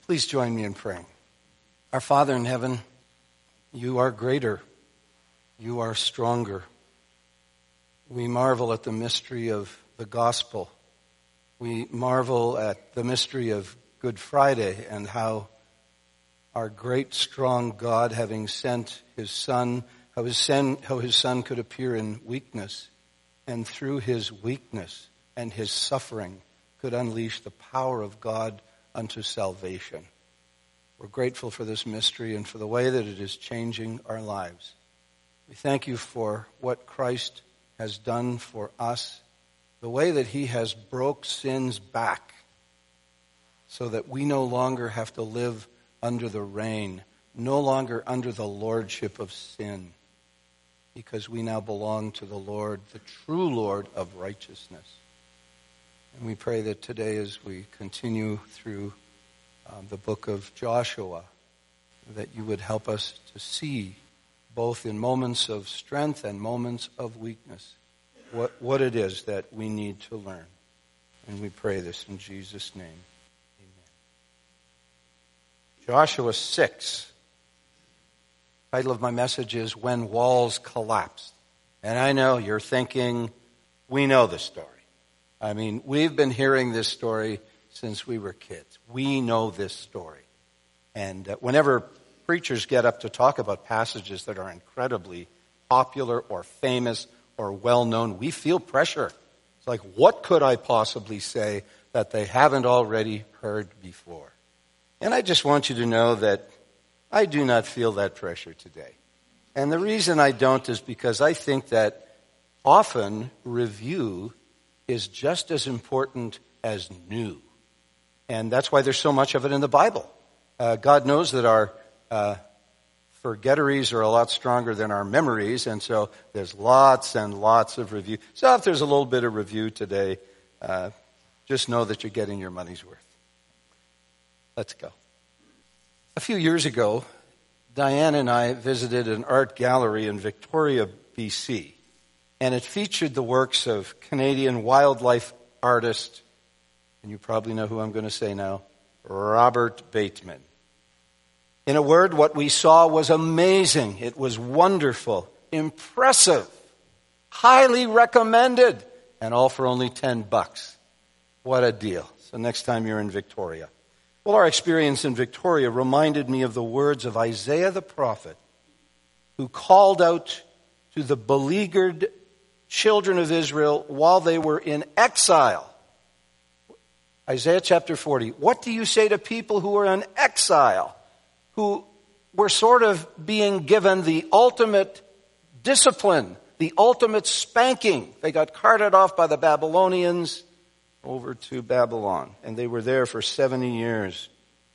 Please join me in praying. Our Father in heaven, you are greater. You are stronger. We marvel at the mystery of the gospel. We marvel at the mystery of Good Friday and how our great, strong God, having sent his Son, how his Son could appear in weakness, and through his weakness and his suffering could unleash the power of God unto salvation. We're grateful for this mystery and for the way that it is changing our lives. We thank you for what Christ has done for us, the way that he has broke sin's back so that we no longer have to live under the reign, no longer under the lordship of sin, because we now belong to the Lord, the true Lord of righteousness. And we pray that today as we continue through the book of Joshua, that you would help us to see, both in moments of strength and moments of weakness, what it is that we need to learn. And we pray this in Jesus' name. Amen. Joshua 6. The title of my message is When Walls Collapsed. And I know you're thinking, we know this story. I mean, we've been hearing this story since we were kids. We know this story. And whenever preachers get up to talk about passages that are incredibly popular or famous or well-known, we feel pressure. It's like, what could I possibly say that they haven't already heard before? And I just want you to know that I do not feel that pressure today. And the reason I don't is because I think that often review is just as important as new. And that's why there's so much of it in the Bible. God knows that our forgetteries are a lot stronger than our memories, and so there's lots and lots of review. So if there's a little bit of review today, just know that you're getting your money's worth. Let's go. A few years ago, Diane and I visited an art gallery in Victoria, BC, and it featured the works of Canadian wildlife artist, and you probably know who I'm going to say now, Robert Bateman. In a word, what we saw was amazing. It was wonderful, impressive, highly recommended, and all for only $10. What a deal. So next time you're in Victoria. Well, our experience in Victoria reminded me of the words of Isaiah the prophet, who called out to the beleaguered children of Israel while they were in exile. Isaiah chapter 40. What do you say to people who are in exile, who were sort of being given the ultimate discipline, the ultimate spanking? They got carted off by the Babylonians over to Babylon, and they were there for 70 years.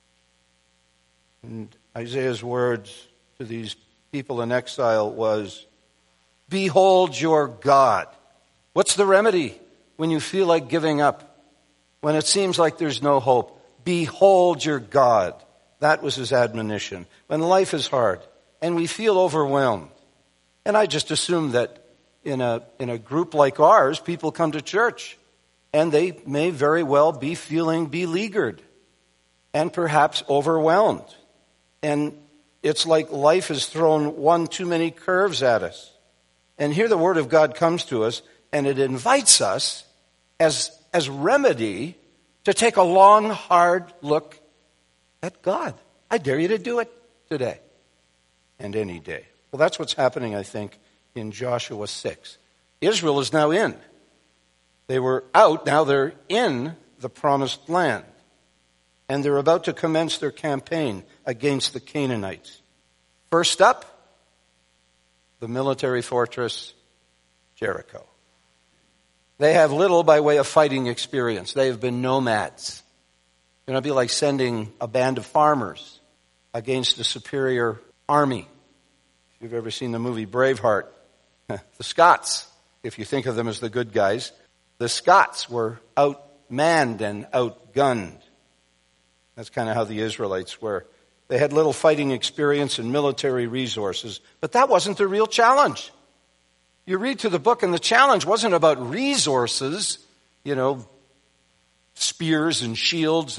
And Isaiah's words to these people in exile was, behold your God. What's the remedy when you feel like giving up? When it seems like there's no hope? Behold your God. That was his admonition. When life is hard and we feel overwhelmed. And I just assume that in a group like ours, people come to church and they may very well be feeling beleaguered and perhaps overwhelmed. And it's like life has thrown one too many curves at us. And here the Word of God comes to us, and it invites us as remedy to take a long, hard look at God. I dare you to do it today and any day. Well, that's what's happening, I think, in Joshua 6. Israel is now in. They were out, now they're in the promised land. And they're about to commence their campaign against the Canaanites. First up, the military fortress, Jericho. They have little by way of fighting experience. They have been nomads. It would be like sending a band of farmers against a superior army. If you've ever seen the movie Braveheart, the Scots, if you think of them as the good guys, the Scots were outmanned and outgunned. That's kind of how the Israelites were. They had little fighting experience and military resources, but that wasn't the real challenge. You read through the book, and the challenge wasn't about resources, spears and shields and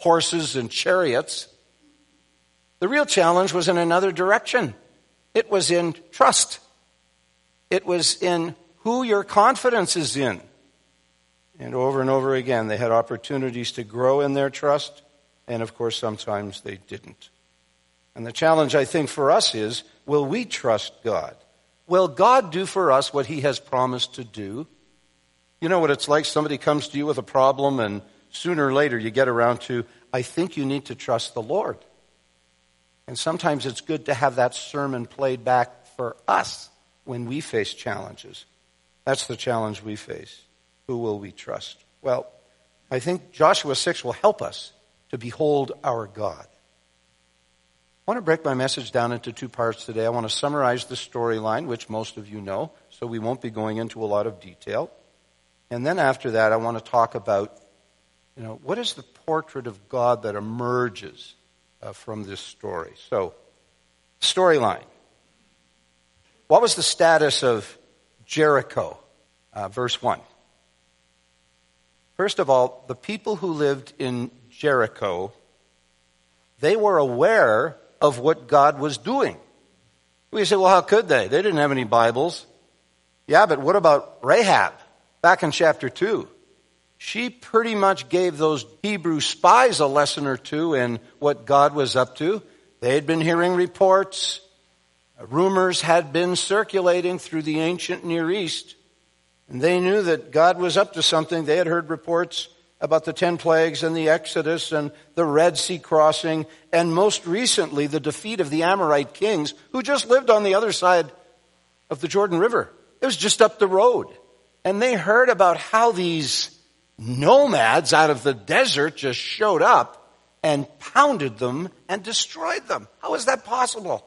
horses and chariots. The real challenge was in another direction. It was in trust. It was in who your confidence is in. And over again, they had opportunities to grow in their trust, and of course, sometimes they didn't. And the challenge, I think, for us is, will we trust God? Will God do for us what he has promised to do? You know what it's like? Somebody comes to you with a problem, and sooner or later you get around to, I think you need to trust the Lord. And sometimes it's good to have that sermon played back for us when we face challenges. That's the challenge we face. Who will we trust? Well, I think Joshua 6 will help us to behold our God. I want to break my message down into two parts today. I want to summarize the storyline, which most of you know, so we won't be going into a lot of detail. And then after that, I want to talk about, what is the portrait of God that emerges from this story? So, storyline. What was the status of Jericho? Verse 1. First of all, the people who lived in Jericho, they were aware of what God was doing. We say, well, how could they? They didn't have any Bibles. Yeah, but what about Rahab? Back in chapter 2. She pretty much gave those Hebrew spies a lesson or two in what God was up to. They had been hearing reports. Rumors had been circulating through the ancient Near East. And they knew that God was up to something. They had heard reports about the 10 plagues and the Exodus and the Red Sea crossing, and most recently the defeat of the Amorite kings who just lived on the other side of the Jordan River. It was just up the road. And they heard about how these nomads out of the desert just showed up and pounded them and destroyed them. How is that possible?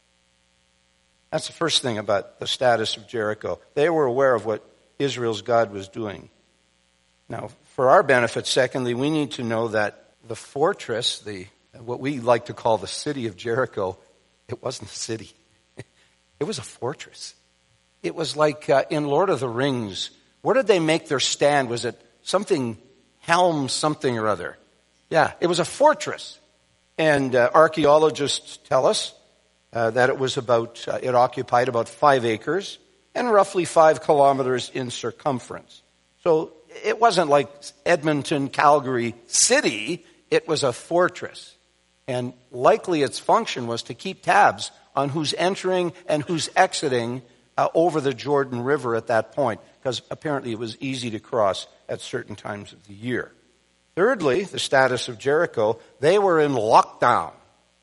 That's the first thing about the status of Jericho. They were aware of what Israel's God was doing. Now, for our benefit, secondly, we need to know that the fortress, what we like to call the city of Jericho, it wasn't a city. It was a fortress. It was like in Lord of the Rings. Where did they make their stand? Was it something, Helm something or other? Yeah, it was a fortress. And archaeologists tell us that it occupied about 5 acres and roughly 5 kilometers in circumference. So it wasn't like Edmonton, Calgary city. It was a fortress. And likely its function was to keep tabs on who's entering and who's exiting over the Jordan River at that point, because apparently it was easy to cross at certain times of the year. Thirdly, the status of Jericho, they were in lockdown.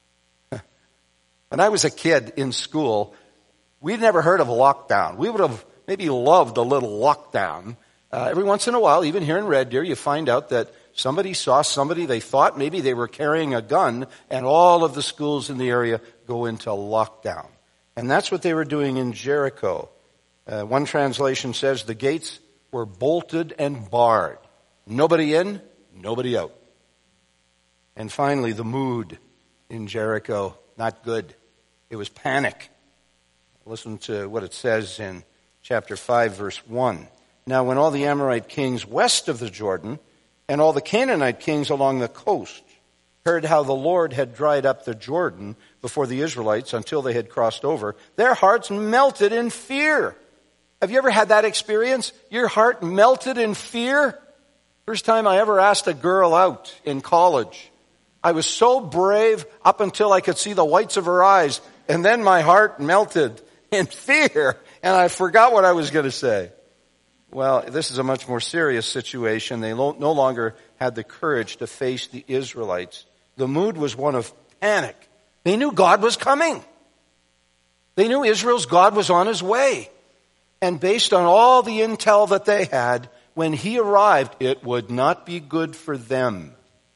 When I was a kid in school, we'd never heard of a lockdown. We would have maybe loved a little lockdown. Every once in a while, even here in Red Deer, you find out that somebody saw somebody, they thought maybe they were carrying a gun, and all of the schools in the area go into lockdown. And that's what they were doing in Jericho. One translation says the gates were bolted and barred. Nobody in, nobody out. And finally, the mood in Jericho, not good. It was panic. Listen to what it says in chapter 5, verse 1. Now, when all the Amorite kings west of the Jordan and all the Canaanite kings along the coast heard how the Lord had dried up the Jordan before the Israelites until they had crossed over, their hearts melted in fear. Have you ever had that experience? Your heart melted in fear? First time I ever asked a girl out in college. I was so brave up until I could see the whites of her eyes, and then my heart melted in fear, and I forgot what I was going to say. Well, this is a much more serious situation. They no longer had the courage to face the Israelites. The mood was one of panic. They knew God was coming. They knew Israel's God was on his way. And based on all the intel that they had, when he arrived, it would not be good for them.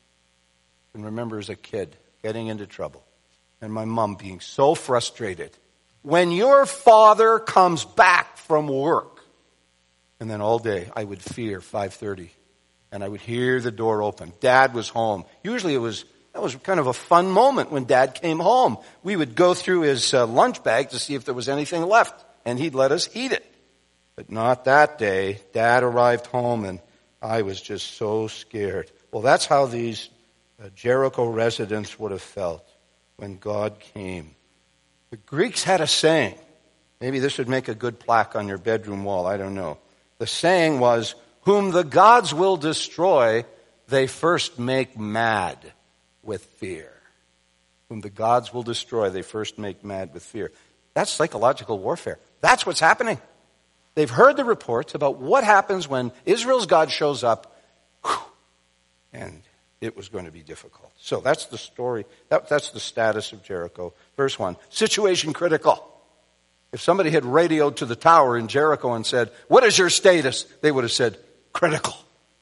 I can remember as a kid getting into trouble and my mom being so frustrated. When your father comes back from work, and then all day I would fear 5:30, and I would hear the door open. Dad was home. Usually that was kind of a fun moment when Dad came home. We would go through his lunch bag to see if there was anything left, and he'd let us eat it. But not that day. Dad arrived home, and I was just so scared. Well, that's how these Jericho residents would have felt when God came. The Greeks had a saying. Maybe this would make a good plaque on your bedroom wall. I don't know. The saying was, "Whom the gods will destroy, they first make mad with fear." Whom the gods will destroy, they first make mad with fear. That's psychological warfare. That's what's happening. They've heard the reports about what happens when Israel's God shows up, and it was going to be difficult. So that's the story. That's the status of Jericho. Verse 1, situation critical. If somebody had radioed to the tower in Jericho and said, "What is your status?" they would have said, "Critical."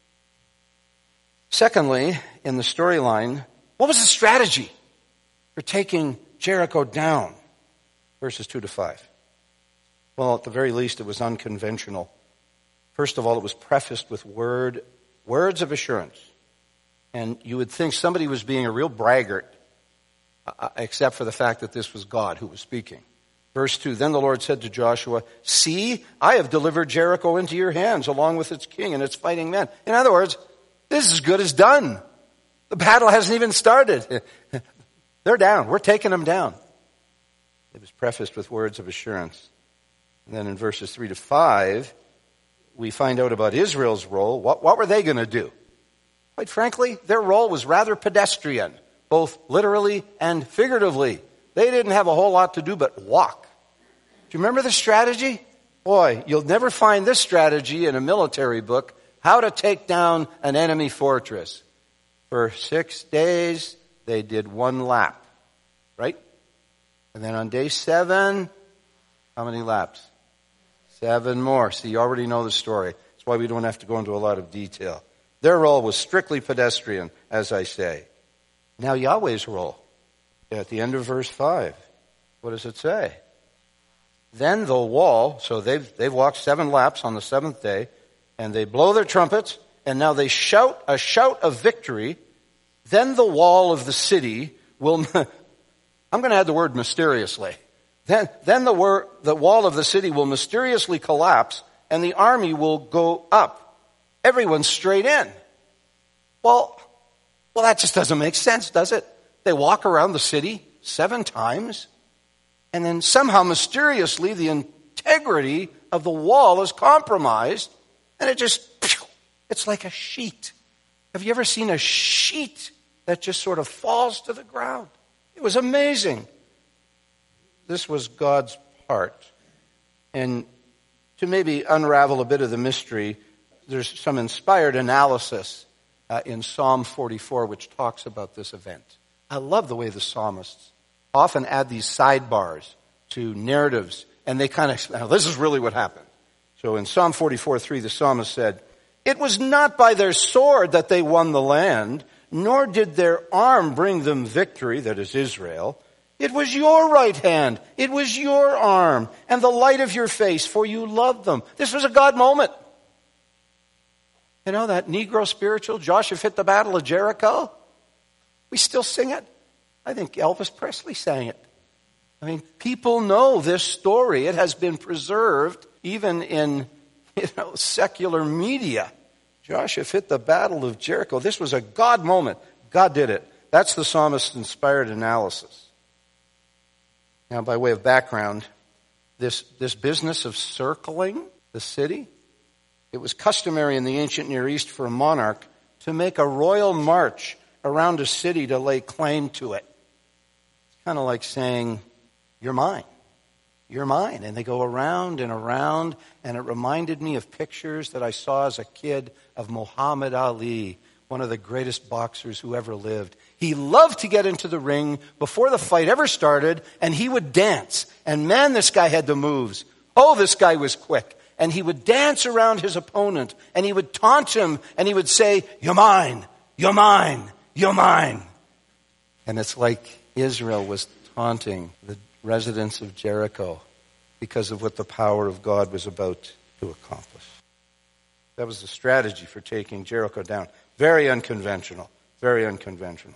Secondly, in the storyline, what was the strategy for taking Jericho down? Verses 2 to 5. Well, at the very least, it was unconventional. First of all, it was prefaced with words of assurance. And you would think somebody was being a real braggart, except for the fact that this was God who was speaking. Verse 2, then the Lord said to Joshua, "See, I have delivered Jericho into your hands, along with its king and its fighting men." In other words, this is as good as done. The battle hasn't even started. They're down. We're taking them down. It was prefaced with words of assurance. And then in verses 3 to 5, we find out about Israel's role. What were they going to do? Quite frankly, their role was rather pedestrian, both literally and figuratively. They didn't have a whole lot to do but walk. Do you remember the strategy? Boy, you'll never find this strategy in a military book, how to take down an enemy fortress. For 6 days, they did one lap, right? And then on day 7, how many laps? 7 more. See, you already know the story. That's why we don't have to go into a lot of detail. Their role was strictly pedestrian, as I say. Now Yahweh's role, at the end of verse 5, what does it say? Then the wall, so they've walked 7 laps on the 7th day, and they blow their trumpets, and now they shout a shout of victory. Then the wall of the city will, I'm going to add the word mysteriously. Then the wall of the city will mysteriously collapse, and the army will go up. Everyone's straight in. Well, that just doesn't make sense, does it? They walk around the city 7 times, and then somehow mysteriously the integrity of the wall is compromised, and it's like a sheet. Have you ever seen a sheet that just sort of falls to the ground? It was amazing. This was God's part. And to maybe unravel a bit of the mystery, there's some inspired analysis in Psalm 44 which talks about this event. I love the way the psalmists often add these sidebars to narratives, and they kind of, this is really what happened. So in Psalm 44:3, the psalmist said, "It was not by their sword that they won the land, nor did their arm bring them victory," that is Israel. "It was your right hand, it was your arm, and the light of your face, for you loved them." This was a God moment. You know, that Negro spiritual, Joshua fit the battle of Jericho? We still sing it. I think Elvis Presley sang it. I mean, people know this story. It has been preserved even in, secular media. Joshua fit the battle of Jericho. This was a God moment. God did it. That's the psalmist's inspired analysis. Now, by way of background, this business of circling the city, it was customary in the ancient Near East for a monarch to make a royal march around a city to lay claim to it. It's kind of like saying, "You're mine. You're mine." And they go around and around, and it reminded me of pictures that I saw as a kid of Muhammad Ali, one of the greatest boxers who ever lived. He loved to get into the ring before the fight ever started, and he would dance. And man, this guy had the moves. Oh, this guy was quick. And he would dance around his opponent, and he would taunt him, and he would say, "You're mine, you're mine, you're mine." And it's like Israel was taunting the residents of Jericho because of what the power of God was about to accomplish. That was the strategy for taking Jericho down. Very unconventional, very unconventional.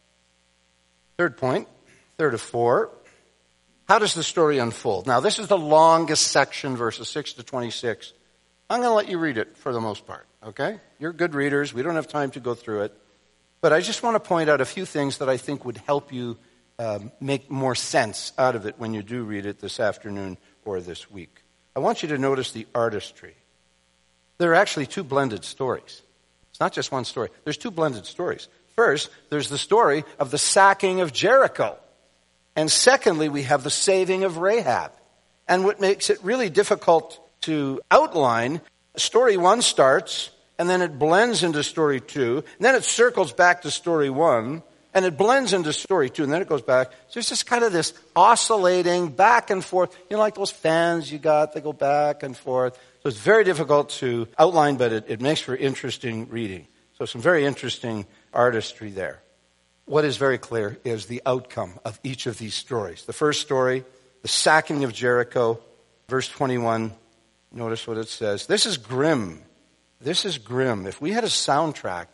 Third point, 3rd of 4. How does the story unfold? Now, this is the longest section, verses 6 to 26. I'm going to let you read it for the most part, okay? You're good readers. We don't have time to go through it. But I just want to point out a few things that I think would help you make more sense out of it when you do read it this afternoon or this week. I want you to notice the artistry. There are actually two blended stories. It's not just one story. There's two blended stories. First, there's the story of the sacking of Jericho. And secondly, we have the saving of Rahab. And what makes it really difficult to outline, story 1 starts, and then it blends into story 2, and then it circles back to story 1, and it blends into story 2, and then it goes back. So there's just kind of this oscillating back and forth. You know, like those fans you got, they go back and forth. So it's very difficult to outline, but it makes for interesting reading. So some very interesting artistry there. What is very clear is the outcome of each of these stories. The first story, the sacking of Jericho, verse 21, notice what it says. This is grim. This is grim. If we had a soundtrack,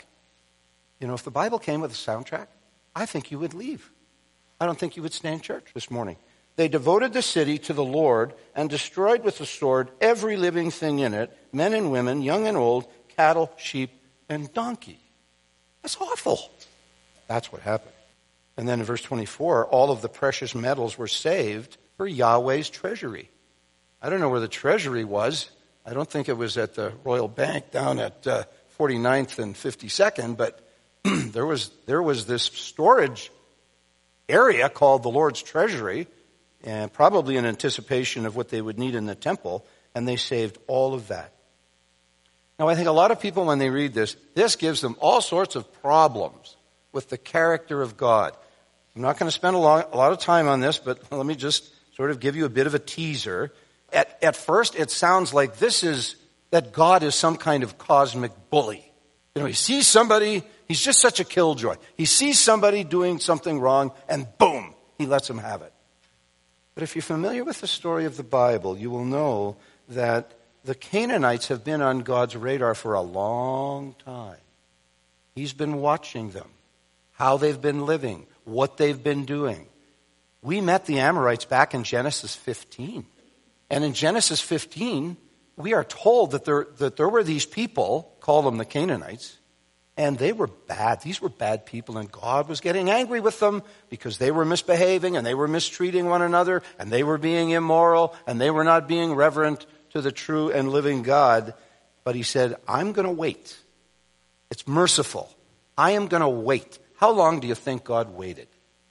if the Bible came with a soundtrack, I think you would leave. I don't think you would stay in church this morning. They devoted the city to the Lord and destroyed with the sword every living thing in it, men and women, young and old, cattle, sheep, and donkey. That's awful. That's what happened. And then in verse 24, all of the precious metals were saved for Yahweh's treasury. I don't know where the treasury was. I don't think it was at the Royal Bank down at 49th and 52nd, but there was this storage area called the Lord's treasury, and probably in anticipation of what they would need in the temple, and they saved all of that. Now, I think a lot of people, when they read this gives them all sorts of problems with the character of God. I'm not going to spend a lot of time on this, but let me just sort of give you a bit of a teaser. At first, it sounds like that God is some kind of cosmic bully. He sees somebody, he's just such a killjoy. He sees somebody doing something wrong, and boom, he lets them have it. But if you're familiar with the story of the Bible, you will know that the Canaanites have been on God's radar for a long time. He's been watching them, how they've been living, what they've been doing. We met the Amorites back in Genesis 15. And in Genesis 15, we are told that there were these people, call them the Canaanites, and they were bad. These were bad people, and God was getting angry with them because they were misbehaving, and they were mistreating one another, and they were being immoral, and they were not being reverent to the true and living God. But he said, I'm going to wait. It's merciful. I am going to wait. How long do you think God waited?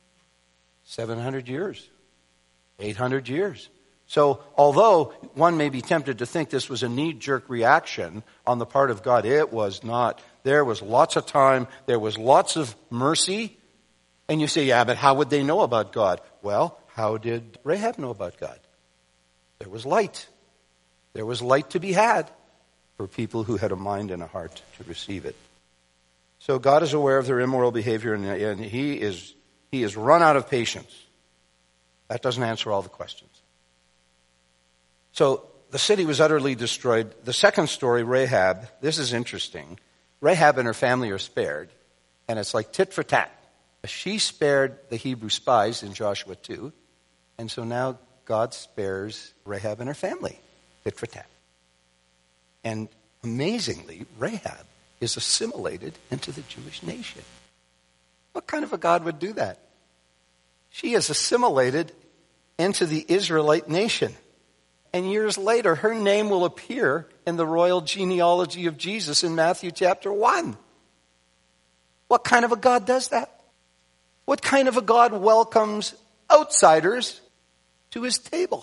700 years. 800 years. So although one may be tempted to think this was a knee-jerk reaction on the part of God, it was not. There was lots of time. There was lots of mercy. And you say, yeah, but how would they know about God? Well, how did Rahab know about God? There was light. There was light to be had for people who had a mind and a heart to receive it. So God is aware of their immoral behavior, and he is run out of patience. That doesn't answer all the questions. So the city was utterly destroyed. The second story, Rahab, this is interesting. Rahab and her family are spared, and it's like tit for tat. She spared the Hebrew spies in Joshua 2, and so now God spares Rahab and her family, tit for tat. And amazingly, Rahab is assimilated into the Jewish nation. What kind of a God would do that? She is assimilated into the Israelite nation. And years later, her name will appear in the royal genealogy of Jesus in Matthew chapter 1. What kind of a God does that? What kind of a God welcomes outsiders to his table?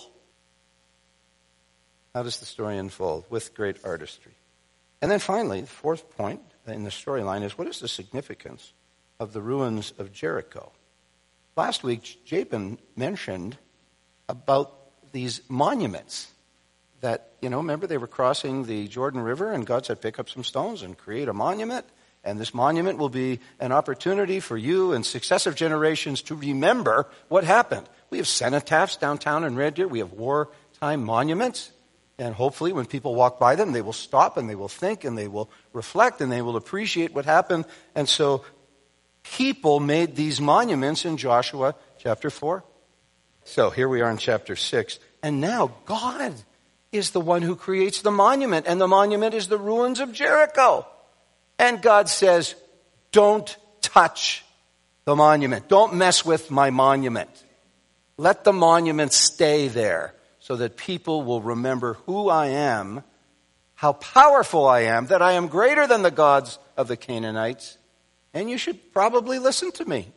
How does the story unfold? With great artistry. And then finally, the fourth point in the storyline is, what is the significance of the ruins of Jericho? Last week, Jabin mentioned about these monuments that, remember they were crossing the Jordan River and God said, pick up some stones and create a monument. And this monument will be an opportunity for you and successive generations to remember what happened. We have cenotaphs downtown in Red Deer. We have wartime monuments. And hopefully when people walk by them, they will stop and they will think and they will reflect and they will appreciate what happened. And so people made these monuments in Joshua chapter 4. So here we are in chapter 6. And now God is the one who creates the monument. And the monument is the ruins of Jericho. And God says, don't touch the monument. Don't mess with my monument. Let the monument stay there so that people will remember who I am, how powerful I am, that I am greater than the gods of the Canaanites, and you should probably listen to me.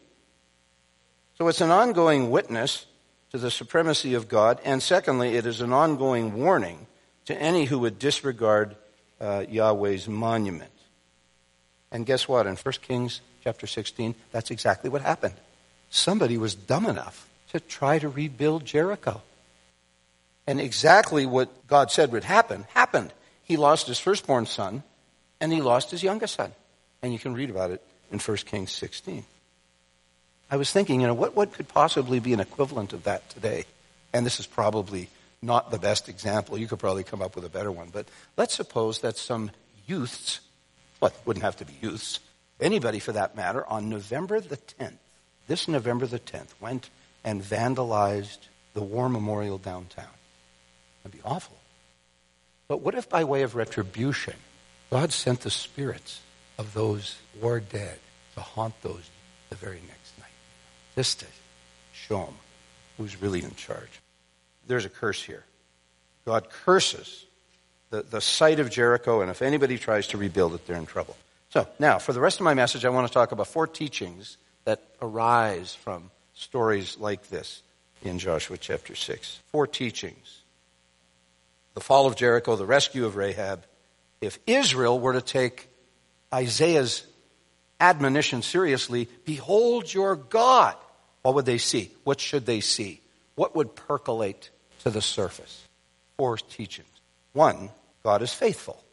So it's an ongoing witness to the supremacy of God, and secondly, it is an ongoing warning to any who would disregard Yahweh's monument. And guess what? In 1 Kings chapter 16, that's exactly what happened. Somebody was dumb enough to try to rebuild Jericho. And exactly what God said would happen, happened. He lost his firstborn son, and he lost his youngest son. And you can read about it in 1 Kings 16. I was thinking, what could possibly be an equivalent of that today? And this is probably not the best example. You could probably come up with a better one. But let's suppose that some youths, well, it wouldn't have to be youths, anybody for that matter, on November the 10th, this November the 10th, went and vandalized the war memorial downtown. That'd be awful. But what if by way of retribution, God sent the spirits of those war dead to haunt those the very next night? Just to show them who's really in charge. There's a curse here. God curses the site of Jericho, and if anybody tries to rebuild it, they're in trouble. So now, for the rest of my message, I want to talk about 4 teachings that arise from stories like this in Joshua chapter 6. 4 teachings. The fall of Jericho, the rescue of Rahab. If Israel were to take Isaiah's admonition seriously, behold your God, what would they see? What should they see? What would percolate to the surface? 4 teachings. 1, God is faithful.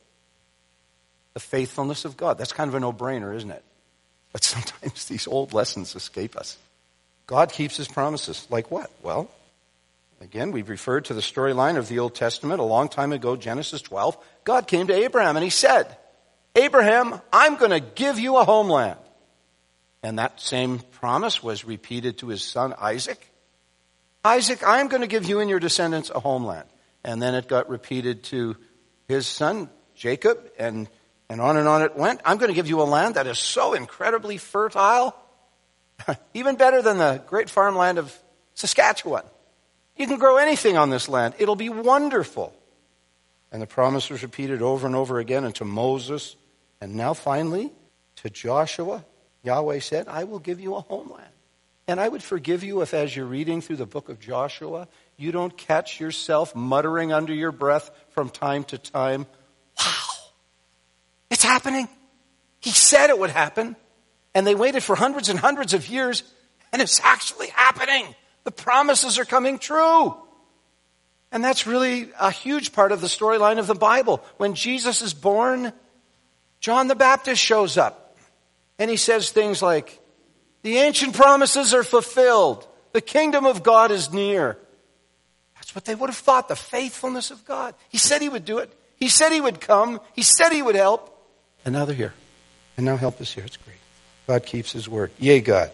The faithfulness of God. That's kind of a no-brainer, isn't it? But sometimes these old lessons escape us. God keeps his promises. Like what? Well, again, we've referred to the storyline of the Old Testament a long time ago, Genesis 12. God came to Abraham and he said, Abraham, I'm going to give you a homeland. And that same promise was repeated to his son Isaac. Isaac, I'm going to give you and your descendants a homeland. And then it got repeated to his son Jacob, and on it went. I'm going to give you a land that is so incredibly fertile, even better than the great farmland of Saskatchewan. You can grow anything on this land. It'll be wonderful. And the promise was repeated over and over again, and to Moses, and now finally to Joshua. Yahweh said, I will give you a homeland. And I would forgive you if, as you're reading through the book of Joshua, you don't catch yourself muttering under your breath from time to time, wow, it's happening. He said it would happen. And they waited for hundreds and hundreds of years, and it's actually happening. The promises are coming true. And that's really a huge part of the storyline of the Bible. When Jesus is born, John the Baptist shows up. And he says things like, the ancient promises are fulfilled. The kingdom of God is near. That's what they would have thought, the faithfulness of God. He said he would do it. He said he would come. He said he would help. And now they're here. And now help is here. It's great. God keeps his word. Yea, God.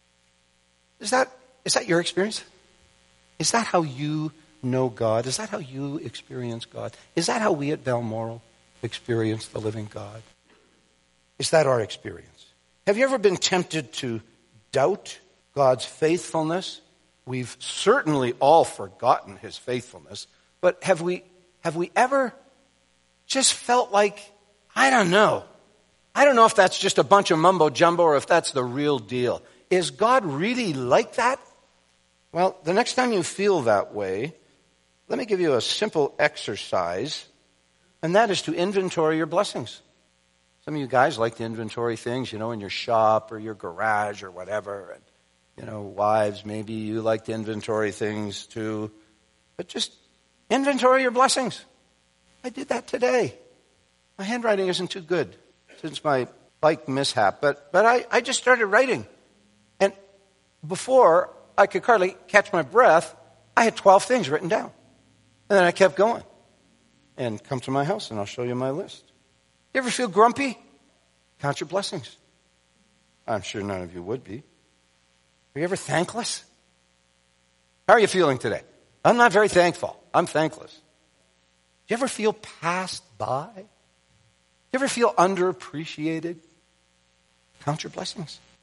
Is that your experience? Is that how you know God? Is that how you experience God? Is that how we at Balmoral experience the living God? Is that our experience? Have you ever been tempted to doubt God's faithfulness? We've certainly all forgotten his faithfulness, but have we ever just felt like, I don't know if that's just a bunch of mumbo jumbo or if that's the real deal. Is God really like that? Well, the next time you feel that way, let me give you a simple exercise, and that is to inventory your blessings. Some of you guys like to inventory things, in your shop or your garage or whatever. And, wives, maybe you like to inventory things too. But just inventory your blessings. I did that today. My handwriting isn't too good since my bike mishap, but I just started writing. And before I could hardly catch my breath, I had 12 things written down. And then I kept going. And come to my house and I'll show you my list. You ever feel grumpy? Count your blessings. I'm sure none of you would be. Are you ever thankless? How are you feeling today? I'm not very thankful. I'm thankless. Do you ever feel passed by? Do you ever feel underappreciated? Count your blessings.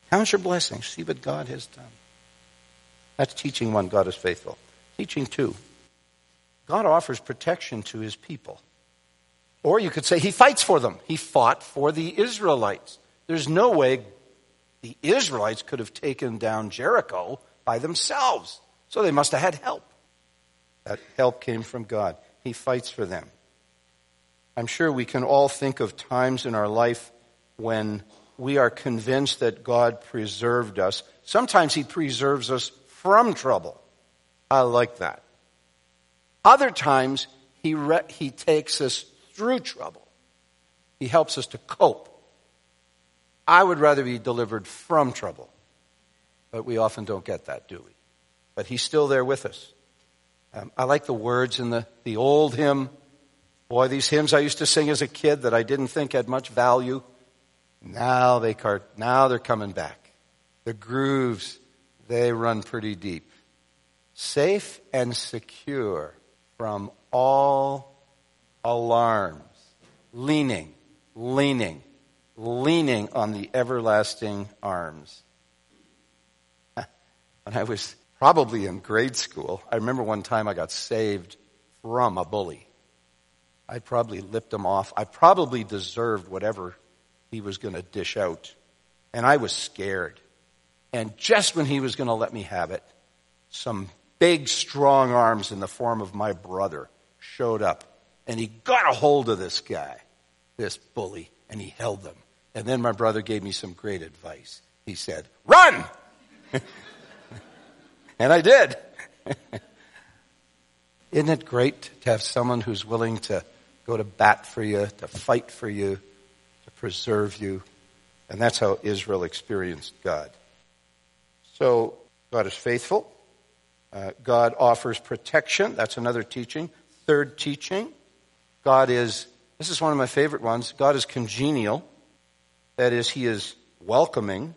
Count your blessings. See what God has done. That's teaching one, God is faithful. Teaching two, God offers protection to his people. Or you could say he fights for them. He fought for the Israelites. There's no way the Israelites could have taken down Jericho by themselves. So they must have had help. That help came from God. He fights for them. I'm sure we can all think of times in our life when we are convinced that God preserved us. Sometimes he preserves us from trouble. I like that. Other times he takes us through trouble. He helps us to cope. I would rather be delivered from trouble. But we often don't get that, do we? But he's still there with us. I like the words in the old hymn. Boy, these hymns I used to sing as a kid that I didn't think had much value. Now they're coming back. The grooves, they run pretty deep. Safe and secure from all alarms. Leaning on the everlasting arms. When I was probably in grade school, I remember one time I got saved from a bully. I probably lipped him off. I probably deserved whatever he was going to dish out. And I was scared. And just when he was going to let me have it, some big, strong arms in the form of my brother showed up. And he got a hold of this guy, this bully, and he held them. And then my brother gave me some great advice. He said, "Run!" And I did. Isn't it great to have someone who's willing to go to bat for you, to fight for you, to preserve you? And that's how Israel experienced God. So God is faithful. God offers protection. That's another teaching. Third teaching, this is one of my favorite ones, God is congenial. That is, he is welcoming.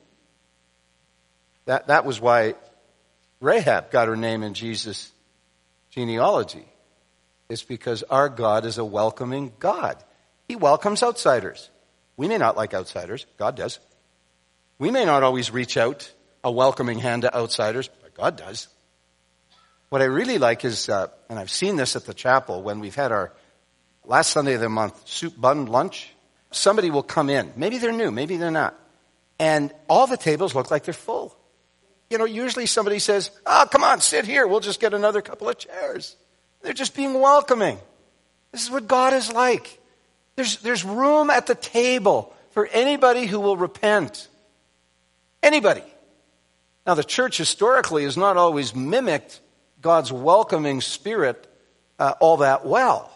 That was why Rahab got her name in Jesus' genealogy. It's because our God is a welcoming God. He welcomes outsiders. We may not like outsiders. God does. We may not always reach out a welcoming hand to outsiders, but God does. What I really like is, and I've seen this at the chapel when we've had our last Sunday of the month soup bun lunch, somebody will come in. Maybe they're new, maybe they're not. And all the tables look like they're full. Usually somebody says, "Oh, come on, sit here. We'll just get another couple of chairs." They're just being welcoming. This is what God is like. There's room at the table for anybody who will repent. Anybody. Now, the church historically has not always mimicked God's welcoming spirit all that well.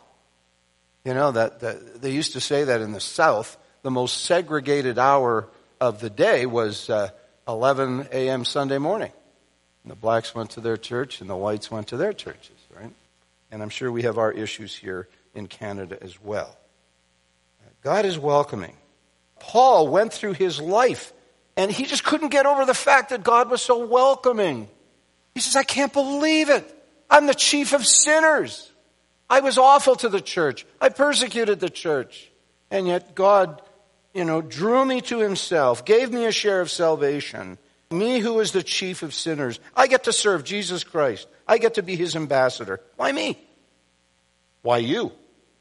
They used to say that in the South, the most segregated hour of the day was 11 a.m. Sunday morning. And the blacks went to their church and the whites went to their churches, right? And I'm sure we have our issues here in Canada as well. God is welcoming. Paul went through his life and he just couldn't get over the fact that God was so welcoming. He says, "I can't believe it. I'm the chief of sinners. I was awful to the church. I persecuted the church. And yet God, drew me to himself, gave me a share of salvation. Me who is the chief of sinners. I get to serve Jesus Christ. I get to be his ambassador. Why me? Why you?"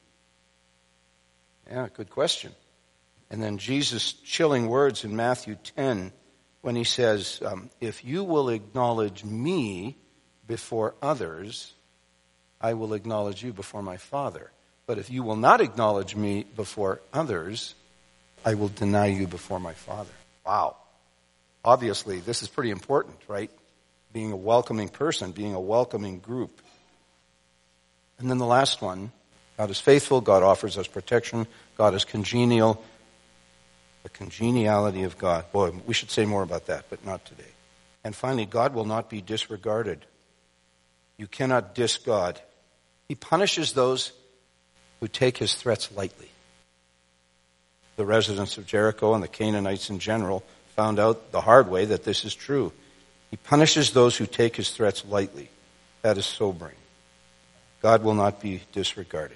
Yeah, good question. And then Jesus' chilling words in Matthew 10 when he says, "If you will acknowledge me before others, I will acknowledge you before my Father. But if you will not acknowledge me before others, I will deny you before my Father." Wow. Obviously, this is pretty important, right? Being a welcoming person, being a welcoming group. And then the last one, God is faithful, God offers us protection, God is congenial. The congeniality of God. Boy, we should say more about that, but not today. And finally, God will not be disregarded. You cannot diss God. He punishes those who take his threats lightly. The residents of Jericho and the Canaanites in general found out the hard way that this is true. He punishes those who take his threats lightly. That is sobering. God will not be disregarded.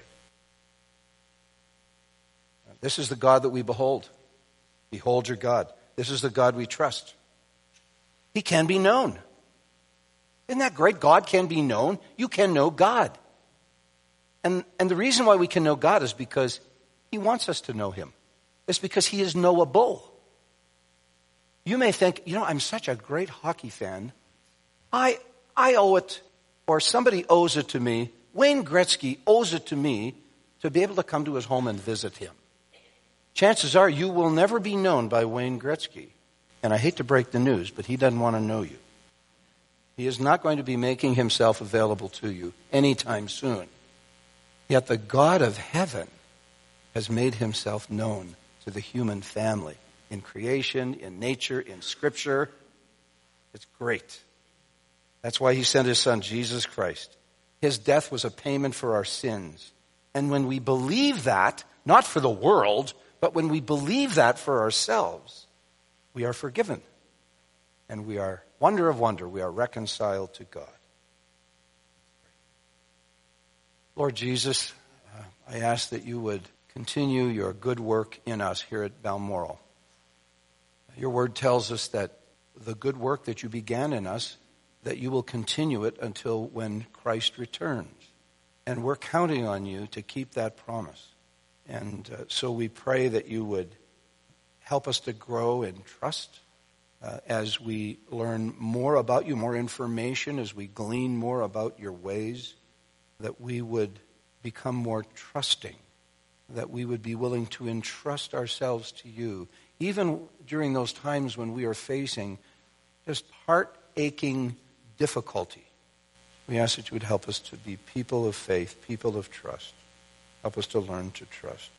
This is the God that we behold. Behold your God. This is the God we trust. He can be known. Isn't that great? God can be known. You can know God. And the reason why we can know God is because he wants us to know him. It's because he is knowable. You may think, I'm such a great hockey fan. I owe it, or somebody owes it to me. Wayne Gretzky owes it to me to be able to come to his home and visit him. Chances are you will never be known by Wayne Gretzky. And I hate to break the news, but he doesn't want to know you. He is not going to be making himself available to you anytime soon. Yet the God of heaven has made himself known to the human family in creation, in nature, in Scripture. It's great. That's why he sent his son, Jesus Christ. His death was a payment for our sins. And when we believe that, not for the world, but when we believe that for ourselves, we are forgiven. And we are, wonder of wonder, we are reconciled to God. Lord Jesus, I ask that you would continue your good work in us here at Balmoral. Your word tells us that the good work that you began in us, that you will continue it until when Christ returns. And we're counting on you to keep that promise. And so we pray that you would help us to grow in trust as we learn more about you, more information, as we glean more about your ways, that we would become more trusting, that we would be willing to entrust ourselves to you, even during those times when we are facing just heart-aching difficulty. We ask that you would help us to be people of faith, people of trust. Help us to learn to trust.